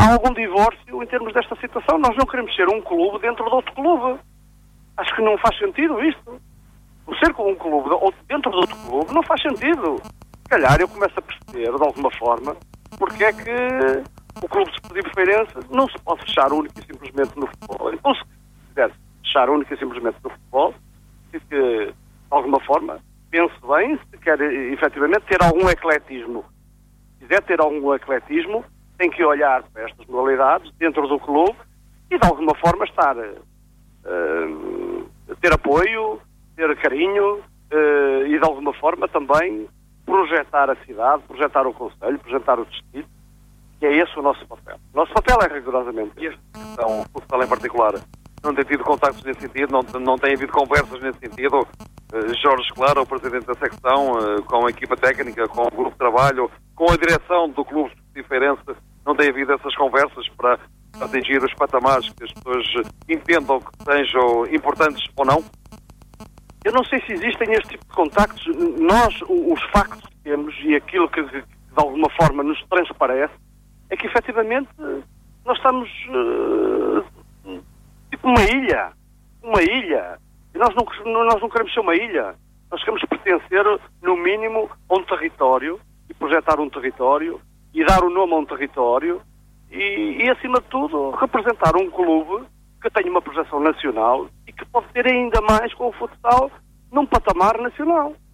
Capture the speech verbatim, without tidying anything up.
há algum divórcio em termos desta situação. Nós não queremos ser um clube dentro de outro clube. Acho que não faz sentido isto. O ser com um clube dentro de outro clube não faz sentido. Se calhar eu começo a perceber, de alguma forma, porque é que o clube desportivo feirense não se pode fechar única e simplesmente no futebol. Então, se quiser fechar única e simplesmente no futebol, se que, de alguma forma, pense bem, se quer efetivamente ter algum ecletismo. Se quiser ter algum ecletismo, tem que olhar para estas modalidades dentro do clube e, de alguma forma, estar uh, ter apoio, ter carinho uh, e, de alguma forma, também projetar a cidade, projetar o concelho, projetar o distrito, que é esse o nosso papel. O nosso papel é rigorosamente. E esta questão, o futsal em particular, não tem tido contactos nesse sentido, não, não tem havido conversas nesse sentido? Uh, Jorge Claro, o presidente da secção, uh, com a equipa técnica, com o grupo de trabalho, com a direção do clube feirense, não tem havido essas conversas para atingir os patamares que as pessoas entendam que sejam importantes ou não? Eu não sei se existem este tipo de contactos. Nós, os factos que temos e aquilo que, que de alguma forma nos transparece, é que efetivamente nós estamos uh, tipo uma ilha. Uma ilha. E nós não, nós não queremos ser uma ilha. Nós queremos pertencer, no mínimo, a um território e projetar um território e dar o nome a um território e, e, acima de tudo, representar um clube que tenha uma projeção nacional e que pode ter ainda mais com o futsal num patamar nacional.